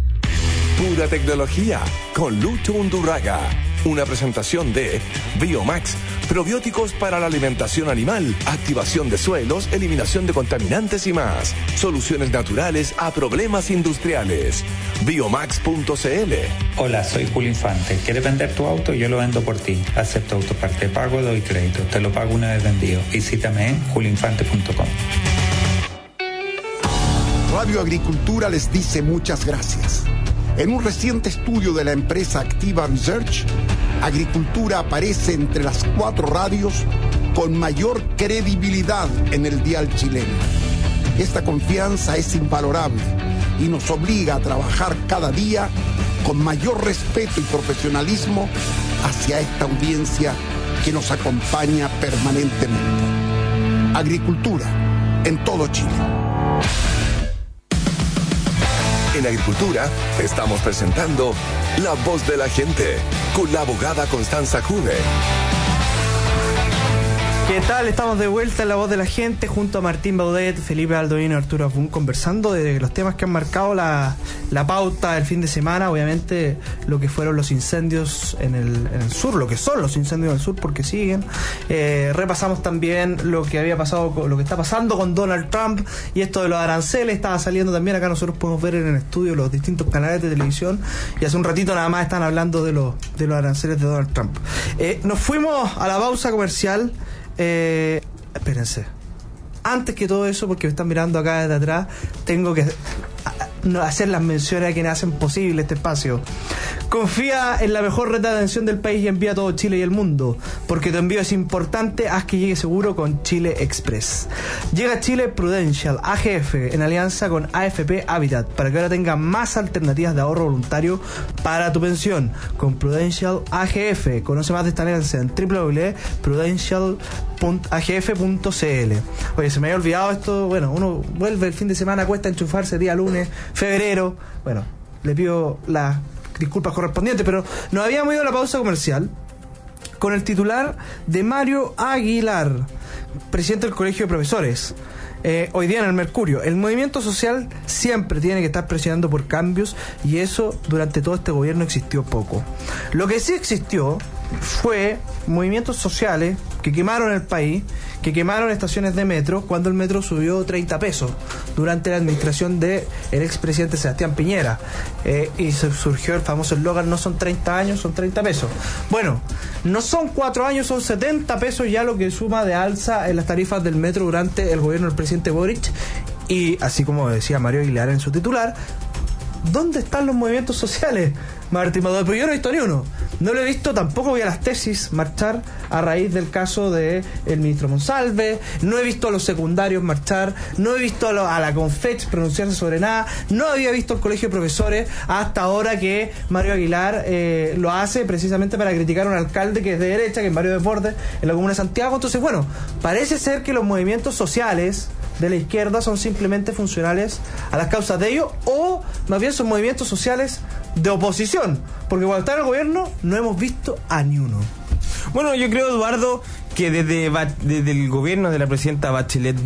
Pura Tecnología con Lucho Undurraga. Una presentación de Biomax, probióticos para la alimentación animal, activación de suelos, eliminación de contaminantes y más. Soluciones naturales a problemas industriales. Biomax.cl. Hola, soy Julio Infante. ¿Quieres vender tu auto? Yo lo vendo por ti. Acepto autoparte de pago, doy crédito. Te lo pago una vez vendido. Visítame en julioinfante.com. Radio Agricultura les dice muchas gracias. En un reciente estudio de la empresa Activa Research, Agricultura aparece entre las 4 radios con mayor credibilidad en el dial chileno. Esta confianza es invalorable y nos obliga a trabajar cada día con mayor respeto y profesionalismo hacia esta audiencia que nos acompaña permanentemente. Agricultura en todo Chile. En Agricultura estamos presentando La Voz de la Gente con la abogada Constanza Juve. ¿Qué tal? Estamos de vuelta en La Voz de la Gente junto a Martín Baudet, Felipe Aldovino y Arturo Afún, conversando de los temas que han marcado la pauta del fin de semana. Obviamente lo que fueron los incendios en el sur, lo que son los incendios en el sur, porque siguen. Repasamos también lo que había pasado, lo que está pasando con Donald Trump y esto de los aranceles. Estaba saliendo también acá, nosotros podemos ver en el estudio los distintos canales de televisión, y hace un ratito nada más están hablando de los aranceles de Donald Trump. Nos fuimos a la pausa comercial. Espérense. Antes que todo eso, porque me están mirando acá desde atrás, tengo que hacer las menciones a quienes hacen posible este espacio. Confía en la mejor red de atención del país y envía a todo Chile y el mundo. Porque tu envío es importante, haz que llegue seguro con Chile Express. Llega a Chile Prudential AGF en alianza con AFP Habitat para que ahora tenga más alternativas de ahorro voluntario para tu pensión. Con Prudential AGF. Conoce más de esta alianza en www.prudential.agf.cl. Oye, se me había olvidado esto. Bueno, uno vuelve el fin de semana, cuesta enchufarse día lunes, febrero. Bueno, le pido las disculpas correspondientes, pero nos habíamos ido a la pausa comercial con el titular de Mario Aguilar, presidente del Colegio de Profesores. Hoy día en el Mercurio, el movimiento social siempre tiene que estar presionando por cambios, y eso durante todo este gobierno existió poco. Lo que sí existió fue movimientos sociales que quemaron el país, que quemaron estaciones de metro cuando el metro subió 30 pesos durante la administración del expresidente Sebastián Piñera, y surgió el famoso eslogan: no son 30 años, son 30 pesos. Bueno, no son 4 años, son 70 pesos ya lo que suma de alza en las tarifas del metro durante el gobierno del presidente Boric. Y así como decía Mario Aguilar en su titular, ¿dónde están los movimientos sociales, Martín Maldonado? Pero yo no he visto ni uno. No lo he visto, tampoco voy a las tesis marchar a raíz del caso del ministro Monsalve. No he visto a los secundarios marchar. No he visto a la Confech pronunciarse sobre nada. No había visto al Colegio de Profesores hasta ahora que Mario Aguilar lo hace precisamente para criticar a un alcalde que es de derecha, que es Mario Desbordes, en la comuna de Santiago. Entonces, bueno, parece ser que los movimientos sociales de la izquierda son simplemente funcionales a las causas de ellos, o más bien son movimientos sociales de oposición, porque cuando está en el gobierno no hemos visto a ni uno. Bueno, yo creo, Eduardo, que desde el gobierno de la presidenta Bachelet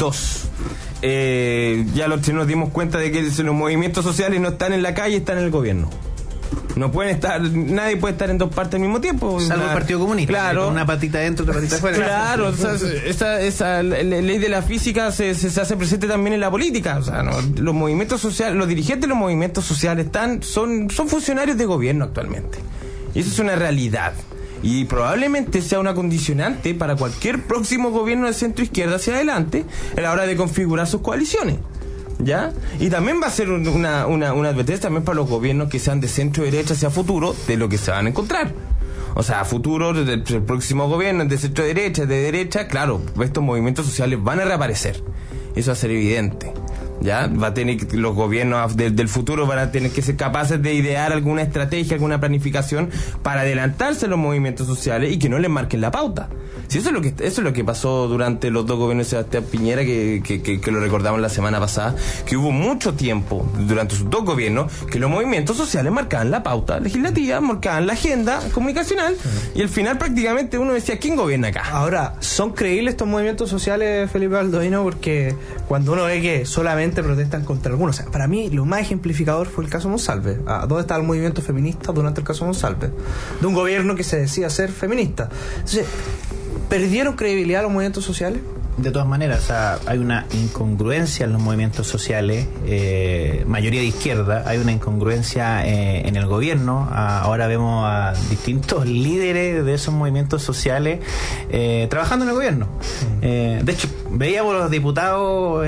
II, ya los chilenos nos dimos cuenta de que los movimientos sociales no están en la calle, están en el gobierno. No pueden estar, nadie puede estar en dos partes al mismo tiempo. Salvo el Partido Comunista, claro, con una patita dentro, otra patita afuera. Claro, o sea, esa ley de la física se hace presente también en la política. O sea, los movimientos sociales, los dirigentes de los movimientos sociales son funcionarios de gobierno actualmente. Y eso es una realidad. Y probablemente sea una condicionante para cualquier próximo gobierno de centro izquierda hacia adelante a la hora de configurar sus coaliciones. ¿Ya? Y también va a ser una advertencia también para los gobiernos que sean de centro derecha hacia futuro, de lo que se van a encontrar. O sea, a futuro, el próximo gobierno de centro derecha, de derecha, claro, estos movimientos sociales van a reaparecer. Eso va a ser evidente. ¿Ya? Va a tener que, los gobiernos del futuro van a tener que ser capaces de idear alguna estrategia, alguna planificación para adelantarse a los movimientos sociales y que no les marquen la pauta. Si eso es lo que pasó durante los dos gobiernos de Sebastián Piñera, que lo recordamos la semana pasada, que hubo mucho tiempo durante sus dos gobiernos que los movimientos sociales marcaban la pauta legislativa, marcaban la agenda comunicacional, y al final prácticamente uno decía: ¿quién gobierna acá? Ahora, ¿son creíbles estos movimientos sociales, Felipe Baldoino? Porque cuando uno ve que solamente protestan contra algunos, o sea, para mí lo más ejemplificador fue el caso Monsalve. ¿Dónde estaba el movimiento feminista durante el caso Monsalve? De un gobierno que se decía ser feminista. Entonces, ¿perdieron credibilidad los movimientos sociales? De todas maneras, o sea, hay una incongruencia en los movimientos sociales, mayoría de izquierda, hay una incongruencia en el gobierno. Ahora vemos a distintos líderes de esos movimientos sociales trabajando en el gobierno. De hecho, veíamos a los diputados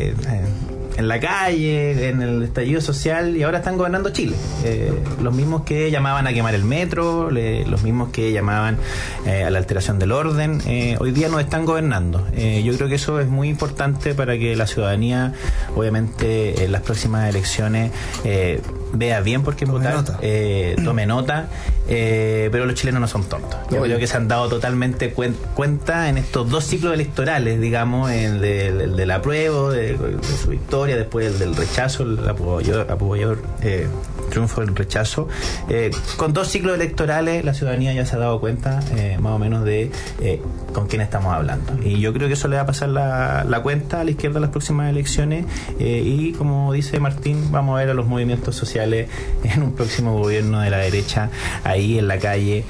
en la calle, en el estallido social, y ahora están gobernando Chile. Los mismos que llamaban a quemar el metro, los mismos que llamaban a la alteración del orden, hoy día nos están gobernando. Yo creo que eso es muy importante para que la ciudadanía, obviamente, en las próximas elecciones vea bien por qué votar, tome nota, pero los chilenos no son tontos. Yo creo que se han dado totalmente cuenta en estos dos ciclos electorales, digamos, el del apruebo, de su victoria, después el del rechazo, el apoyador triunfo del rechazo. Con dos ciclos electorales la ciudadanía ya se ha dado cuenta más o menos de con quién estamos hablando, y yo creo que eso le va a pasar la cuenta a la izquierda en las próximas elecciones, y como dice Martín, vamos a ver a los movimientos sociales en un próximo gobierno de la derecha ahí en la calle,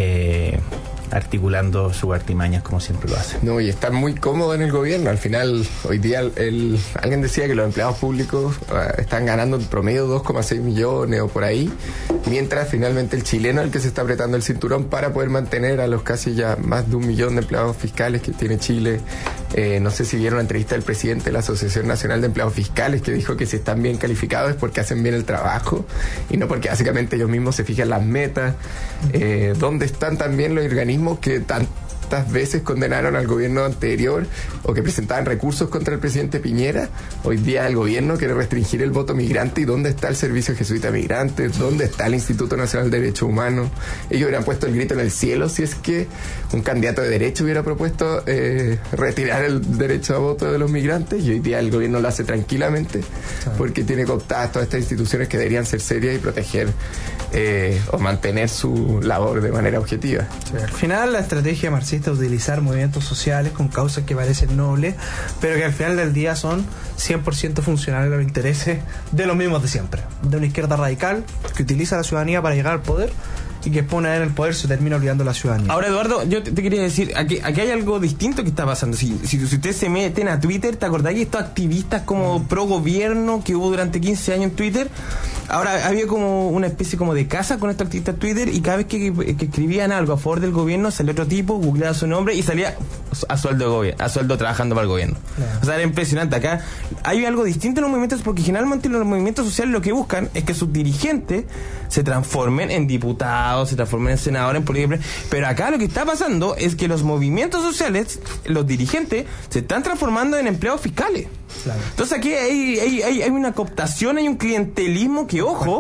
articulando sus artimañas como siempre lo hacen. No, y están muy cómodos en el gobierno. Al final, hoy día alguien decía que los empleados públicos están ganando en promedio 2,6 millones o por ahí, mientras finalmente el chileno es el que se está apretando el cinturón para poder mantener a los casi ya más de 1 millón de empleados fiscales que tiene Chile No sé si vieron la entrevista del presidente de la Asociación Nacional de Empleados Fiscales, que dijo que si están bien calificados es porque hacen bien el trabajo y no porque básicamente ellos mismos se fijan las metas. ¿Dónde están también los organismos que tantas veces condenaron al gobierno anterior o que presentaban recursos contra el presidente Piñera? Hoy día el gobierno quiere restringir el voto migrante. ¿Y dónde está el Servicio Jesuita Migrante? ¿Dónde está el Instituto Nacional de Derechos Humanos? Ellos hubieran puesto el grito en el cielo si es que un candidato de derecho hubiera propuesto retirar el derecho a voto de los migrantes, y hoy día el gobierno lo hace tranquilamente porque tiene cooptadas todas estas instituciones que deberían ser serias y proteger o mantener su labor de manera objetiva. Sí, al final la estrategia marxista es utilizar movimientos sociales con causas que parecen nobles, pero que al final del día son 100% funcionales a los intereses de los mismos de siempre, de una izquierda radical que utiliza a la ciudadanía para llegar al poder y que pone en el poder se termina olvidando la ciudadanía. Ahora, Eduardo, yo te quería decir, aquí hay algo distinto que está pasando. Si ustedes se meten a Twitter, ¿te acordás que estos activistas como pro gobierno que hubo durante 15 años en Twitter? Ahora había como una especie como de casa con estos activistas en Twitter, y cada vez que escribían algo a favor del gobierno salía otro tipo, googleaba su nombre y salía a sueldo trabajando para el gobierno. Claro. O sea, era impresionante. Acá hay algo distinto en los movimientos, porque generalmente los movimientos sociales lo que buscan es que sus dirigentes se transformen en diputados, se transformen en senadores, en políticos. Pero acá lo que está pasando es que los movimientos sociales, los dirigentes, se están transformando en empleados fiscales. Claro. Entonces aquí hay una cooptación, hay un clientelismo que, ojo,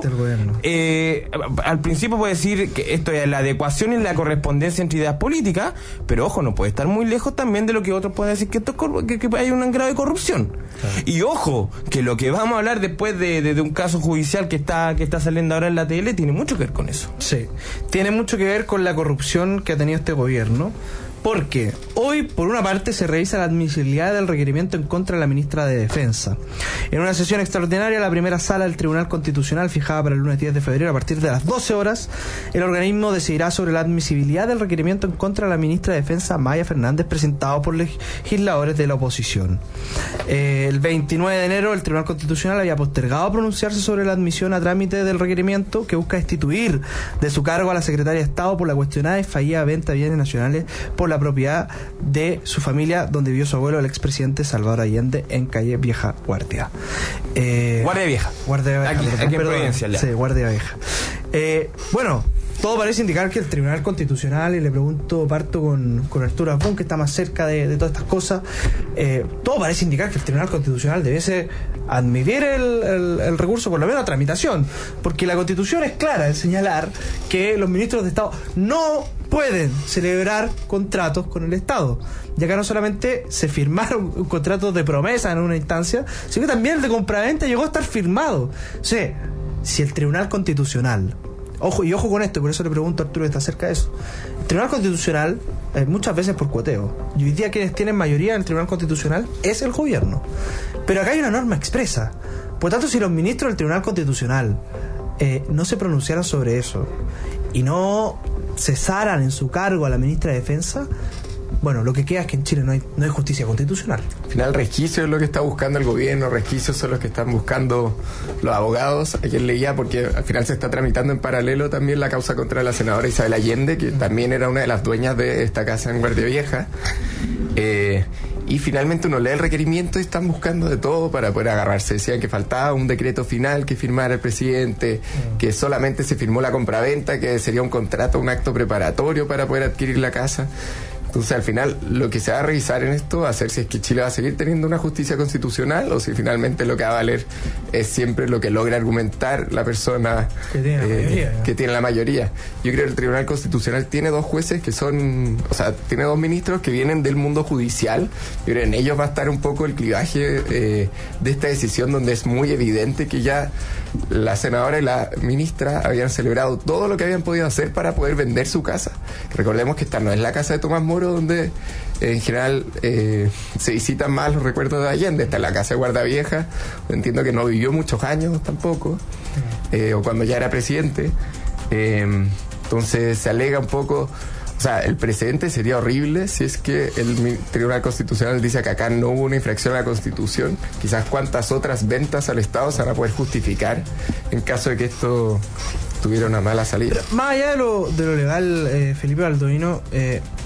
al principio puede decir que esto es la adecuación y la correspondencia entre ideas políticas, pero ojo, no puede estar muy lejos también de lo que otros pueden decir que hay un grado de corrupción. Claro. Y ojo, que lo que vamos a hablar después de un caso judicial que está saliendo ahora en la tele tiene mucho que ver con eso. Sí, tiene mucho que ver con la corrupción que ha tenido este gobierno. Porque hoy, por una parte, se revisa la admisibilidad del requerimiento en contra de la ministra de Defensa. En una sesión extraordinaria, la primera sala del Tribunal Constitucional, fijada para el lunes 10 de febrero a partir de las 12 horas, el organismo decidirá sobre la admisibilidad del requerimiento en contra de la ministra de Defensa, Maya Fernández, presentado por legisladores de la oposición. El 29 de enero, el Tribunal Constitucional había postergado a pronunciarse sobre la admisión a trámite del requerimiento que busca destituir de su cargo a la secretaria de Estado por la cuestionada y fallida venta de bienes nacionales por la propiedad de su familia, donde vivió su abuelo, el expresidente Salvador Allende, en calle Vieja Guardia. Guardia Vieja. Aquí en Providencia. Sí, Guardia Vieja. Bueno, todo parece indicar que el Tribunal Constitucional, y le parto con Arturo Asbun, que está más cerca de todas estas cosas, todo parece indicar que el Tribunal Constitucional debiese admitir el recurso, por lo menos a tramitación, porque la Constitución es clara en señalar que los ministros de Estado no pueden celebrar contratos con el Estado. Y acá no solamente se firmaron contratos de promesa en una instancia, sino que también el de compraventa llegó a estar firmado. O sea, si el Tribunal Constitucional, ojo con esto, por eso le pregunto a Arturo que está cerca de eso, el Tribunal Constitucional, muchas veces por cuoteo, y hoy día quienes tienen mayoría en el Tribunal Constitucional es el gobierno. Pero acá hay una norma expresa. Por tanto, si los ministros del Tribunal Constitucional no se pronunciaran sobre eso y no cesaran en su cargo a la ministra de Defensa, bueno, lo que queda es que en Chile no hay justicia constitucional. Al final, resquicio es lo que está buscando el gobierno, resquicios son los que están buscando los abogados. Ayer leía, porque al final se está tramitando en paralelo también la causa contra la senadora Isabel Allende, que también era una de las dueñas de esta casa en Guardia Vieja. Y finalmente uno lee el requerimiento y están buscando de todo para poder agarrarse. Decían que faltaba un decreto final que firmara el presidente, que solamente se firmó la compraventa, que sería un contrato, un acto preparatorio para poder adquirir la casa. Entonces, al final, lo que se va a revisar en esto va a ser si es que Chile va a seguir teniendo una justicia constitucional o si finalmente lo que va a valer es siempre lo que logra argumentar la persona que tiene la mayoría. Yo creo que el Tribunal Constitucional tiene dos jueces que son, tiene dos ministros que vienen del mundo judicial. Yo creo que en ellos va a estar un poco el clivaje de esta decisión, donde es muy evidente que ya la senadora y la ministra habían celebrado todo lo que habían podido hacer para poder vender su casa. Recordemos que esta no es la casa de Tomás Moro, donde en general se visitan más los recuerdos de Allende. Está en la casa de Guardia Vieja, entiendo que no vivió muchos años tampoco, o cuando ya era presidente. Entonces se alega un poco, el precedente sería horrible si es que el Tribunal Constitucional dice que acá no hubo una infracción a la Constitución. Quizás cuántas otras ventas al Estado se van a poder justificar en caso de que esto tuviera una mala salida. Pero más allá de lo legal, Felipe Baldoino,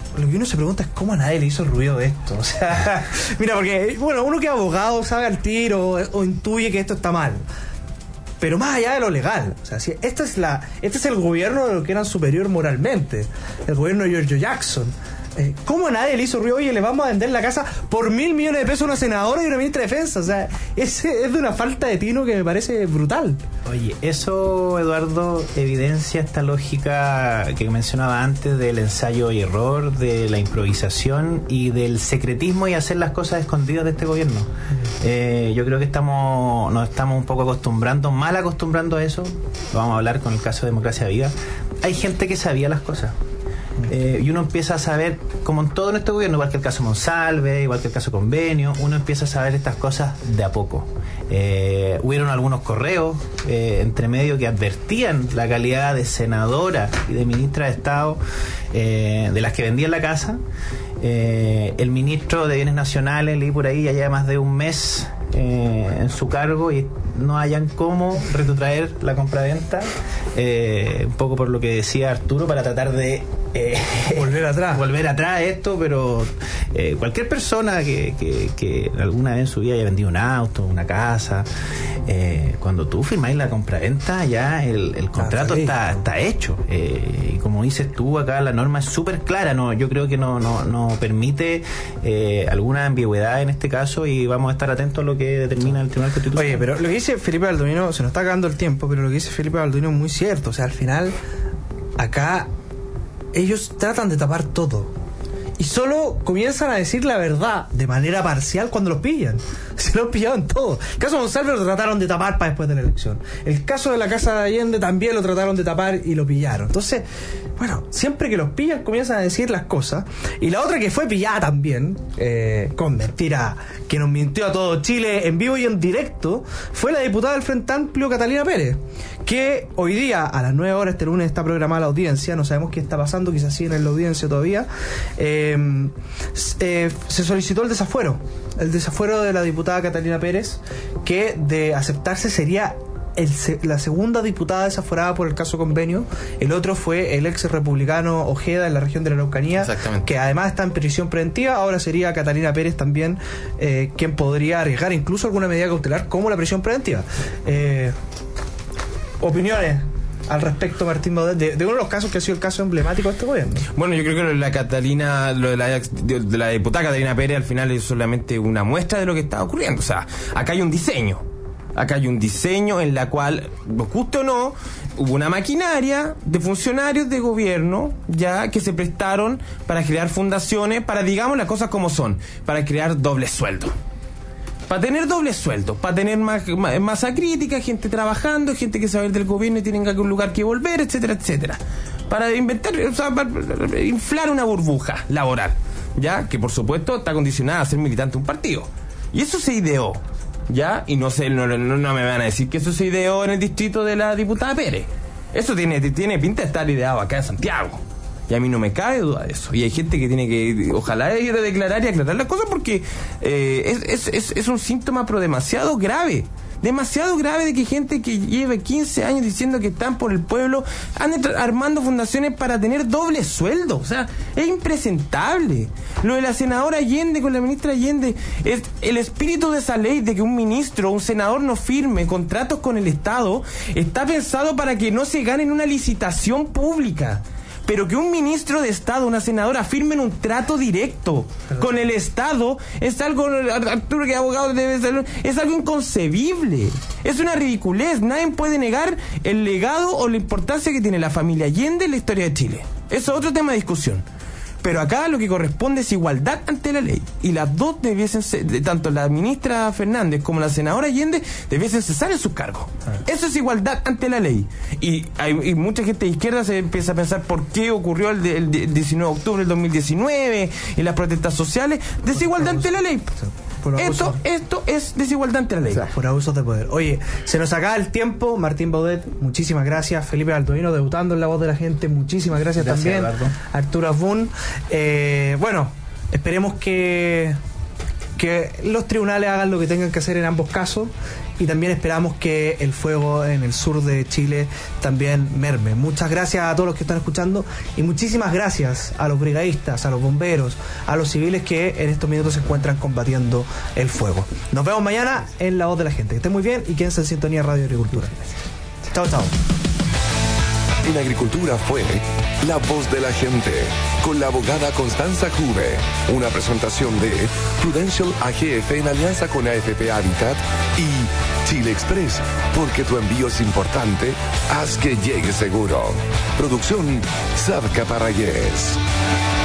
lo que uno se pregunta es cómo a nadie le hizo ruido esto. O sea, mira, porque, bueno, uno que es abogado sabe al tiro o intuye que esto está mal. Pero más allá de lo legal, o sea, si este es el gobierno de lo que eran superior moralmente, el gobierno de Giorgio Jackson. ¿Cómo a nadie le hizo ruido? Oye, le vamos a vender la casa por $1.000 millones de pesos a una senadora y una ministra de defensa. O sea, es de una falta de tino que me parece brutal. Oye, eso, Eduardo, evidencia esta lógica que mencionaba antes del ensayo y error, de la improvisación y del secretismo y hacer las cosas escondidas de este gobierno. Yo creo que nos estamos un poco mal acostumbrando a eso. Vamos a hablar con el caso de Democracia Viva. Hay gente que sabía las cosas. Y uno empieza a saber, como en todo en este gobierno, igual que el caso Monsalve, igual que el caso Convenio, uno empieza a saber estas cosas de a poco. Hubieron algunos correos entre medio que advertían la calidad de senadora y de ministra de Estado de las que vendían la casa. El ministro de Bienes Nacionales, leí por ahí, ya lleva más de un mes en su cargo y no hayan cómo retrotraer la compraventa, un poco por lo que decía Arturo, para tratar de volver atrás esto, pero cualquier persona que alguna vez en su vida haya vendido un auto, una casa, cuando tú firmáis la compraventa ya el contrato está hecho, y como dices tú, acá la norma es súper clara, yo creo que no permite alguna ambigüedad en este caso, y vamos a estar atentos a lo que determina el Tribunal Constitucional. Oye, pero lo que dice Felipe Baldoino, se nos está acabando el tiempo, pero lo que dice Felipe Baldoino es muy cierto. O sea, al final acá ellos tratan de tapar todo y solo comienzan a decir la verdad de manera parcial cuando los pillan. Se los pillaban todo. El caso de Monsalve lo trataron de tapar para después de la elección. El caso de la Casa de Allende también lo trataron de tapar y lo pillaron. Entonces, bueno, siempre que los pillan comienzan a decir las cosas. Y la otra que fue pillada también, con mentira, que nos mintió a todo Chile en vivo y en directo, fue la diputada del Frente Amplio, Catalina Pérez, que hoy día a las 9 horas este lunes está programada la audiencia. No sabemos qué está pasando, quizás siguen en la audiencia todavía. Se solicitó el desafuero de la diputada Catalina Pérez, que de aceptarse sería la segunda diputada desaforada por el caso Convenio. El otro fue el ex republicano Ojeda en la región de la Araucanía, que además está en prisión preventiva. Ahora sería Catalina Pérez también quien podría arriesgar incluso alguna medida cautelar como la prisión preventiva. Opiniones al respecto, Martín Baudet, de uno de los casos que ha sido el caso emblemático de este gobierno. Bueno, yo creo que lo de la diputada Catalina Pérez al final es solamente una muestra de lo que está ocurriendo. O sea, acá hay un diseño en la cual, lo guste o no, hubo una maquinaria de funcionarios de gobierno ya que se prestaron para crear fundaciones, para, digamos las cosas como son, para crear doble sueldo. Para tener doble sueldo, para tener masa crítica, gente trabajando, gente que se va a ir del gobierno y tienen algún lugar que volver, etcétera, etcétera. Para inventar, o sea, para inflar una burbuja laboral, ya que por supuesto está condicionada a ser militante de un partido. Y eso se ideó, ya, y no me van a decir que eso se ideó en el distrito de la diputada Pérez. Eso tiene pinta de estar ideado acá en Santiago. Y a mí no me cabe duda de eso. Y hay gente que tiene que, ojalá, ir a declarar y aclarar las cosas, porque es un síntoma pero demasiado grave de que gente que lleve 15 años diciendo que están por el pueblo ande armando fundaciones para tener doble sueldo. O sea, es impresentable. Lo de la senadora Allende con la ministra Allende, es el espíritu de esa ley de que un ministro o un senador no firme contratos con el Estado, está pensado para que no se gane en una licitación pública. Pero que un ministro de Estado, una senadora, firmen un trato directo con el Estado es algo, Arturo, que abogado debe ser, es algo inconcebible. Es una ridiculez. Nadie puede negar el legado o la importancia que tiene la familia Allende en la historia de Chile. Eso es otro tema de discusión. Pero acá lo que corresponde es igualdad ante la ley. Y las dos debiesen ser, tanto la ministra Fernández como la senadora Allende, debiesen cesar en sus cargos. Eso es igualdad ante la ley. Y mucha gente de izquierda se empieza a pensar por qué ocurrió el 19 de octubre del 2019 y las protestas sociales. Desigualdad ante la ley. Esto es desigualdad ante la ley. O sea, por abusos de poder. Oye, se nos acaba el tiempo. Martín Baudet, muchísimas gracias. Felipe Baldoino, debutando en La Voz de la Gente, muchísimas gracias también. Eduardo. Arturo Asbun. Bueno, esperemos que que los tribunales hagan lo que tengan que hacer en ambos casos, y también esperamos que el fuego en el sur de Chile también merme. Muchas gracias a todos los que están escuchando y muchísimas gracias a los brigadistas, a los bomberos, a los civiles que en estos minutos se encuentran combatiendo el fuego. Nos vemos mañana en La Voz de la Gente. Que estén muy bien y quédense en sintonía Radio Agricultura. Chao, chao. En Agricultura fue La Voz de la Gente, con la abogada Constanza Juve. Una presentación de Prudential AGF en alianza con AFP Habitat y Chile Express, porque tu envío es importante, haz que llegue seguro. Producción Savca Parragués.